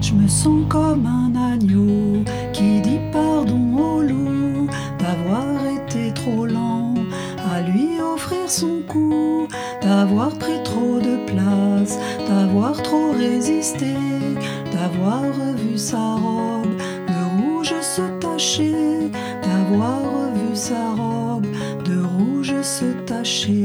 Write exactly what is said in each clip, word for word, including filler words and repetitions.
Je me sens comme un agneau qui dit pardon au loup d'avoir été trop lent à lui offrir son cou, d'avoir pris trop de place, d'avoir trop résisté, d'avoir revu sa robe de rouge se tacher, d'avoir revu sa robe de rouge se tacher.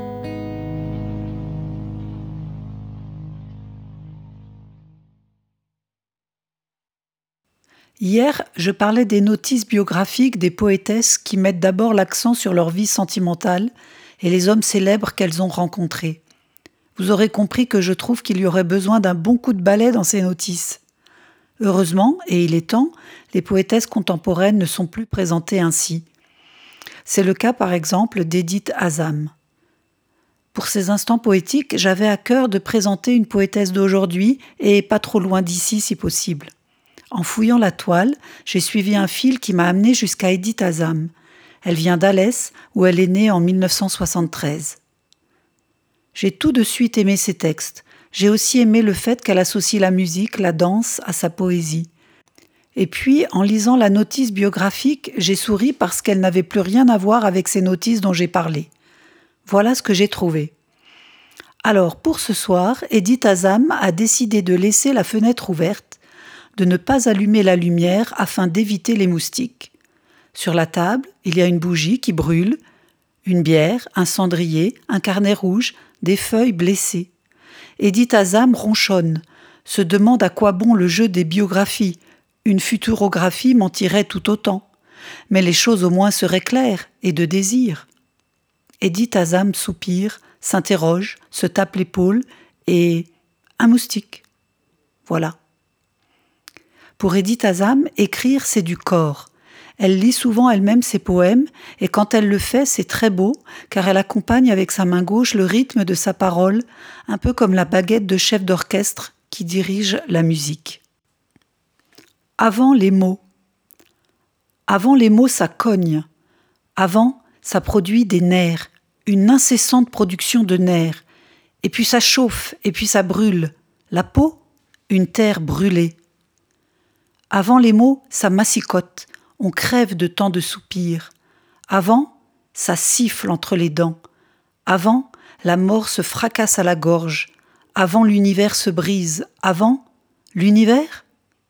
Hier, je parlais des notices biographiques des poétesses qui mettent d'abord l'accent sur leur vie sentimentale et les hommes célèbres qu'elles ont rencontrés. Vous aurez compris que je trouve qu'il y aurait besoin d'un bon coup de balai dans ces notices. Heureusement, et il est temps, les poétesses contemporaines ne sont plus présentées ainsi. C'est le cas par exemple d'Edith Azam. Pour ces instants poétiques, j'avais à cœur de présenter une poétesse d'aujourd'hui et pas trop loin d'ici si possible. En fouillant la toile, j'ai suivi un fil qui m'a amené jusqu'à Edith Azam. Elle vient d'Alès, où elle est née en dix-neuf cent soixante-treize. J'ai tout de suite aimé ses textes. J'ai aussi aimé le fait qu'elle associe la musique, la danse à sa poésie. Et puis, en lisant la notice biographique, j'ai souri parce qu'elle n'avait plus rien à voir avec ces notices dont j'ai parlé. Voilà ce que j'ai trouvé. Alors, pour ce soir, Edith Azam a décidé de laisser la fenêtre ouverte, de ne pas allumer la lumière afin d'éviter les moustiques. Sur la table, il y a une bougie qui brûle, une bière, un cendrier, un carnet rouge, des feuilles blessées. Edith Azam ronchonne, se demande à quoi bon le jeu des biographies. Une futurographie mentirait tout autant. Mais les choses au moins seraient claires et de désir. Edith Azam soupire, s'interroge, se tape l'épaule et... un moustique. Voilà. Pour Edith Azam, écrire, c'est du corps. Elle lit souvent elle-même ses poèmes et quand elle le fait, c'est très beau car elle accompagne avec sa main gauche le rythme de sa parole, un peu comme la baguette de chef d'orchestre qui dirige la musique. Avant les mots. Avant les mots, ça cogne. Avant, ça produit des nerfs, une incessante production de nerfs. Et puis ça chauffe, et puis ça brûle. La peau, une terre brûlée. Avant les mots, ça massicote, on crève de tant de soupirs. Avant, ça siffle entre les dents. Avant, la mort se fracasse à la gorge. Avant, l'univers se brise. Avant, l'univers ?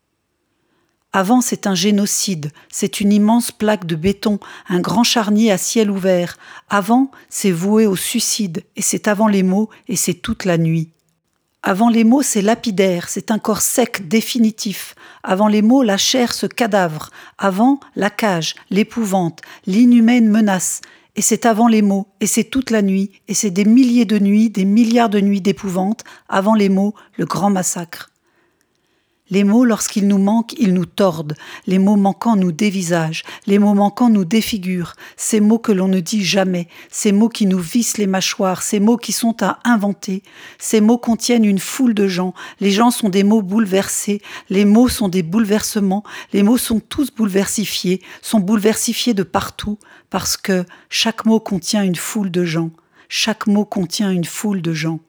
Avant, c'est un génocide, c'est une immense plaque de béton, un grand charnier à ciel ouvert. Avant, c'est voué au suicide, et c'est avant les mots, et c'est toute la nuit. Avant les mots, c'est lapidaire, c'est un corps sec, définitif. Avant les mots, la chair se cadavre. Avant, la cage, l'épouvante, l'inhumaine menace. Et c'est avant les mots, et c'est toute la nuit, et c'est des milliers de nuits, des milliards de nuits d'épouvante. Avant les mots, le grand massacre. Les mots, lorsqu'ils nous manquent, ils nous tordent. Les mots manquants nous dévisagent. Les mots manquants nous défigurent. Ces mots que l'on ne dit jamais. Ces mots qui nous vissent les mâchoires. Ces mots qui sont à inventer. Ces mots contiennent une foule de gens. Les gens sont des mots bouleversés. Les mots sont des bouleversements. Les mots sont tous bouleversifiés, sont bouleversifiés de partout, parce que chaque mot contient une foule de gens. Chaque mot contient une foule de gens.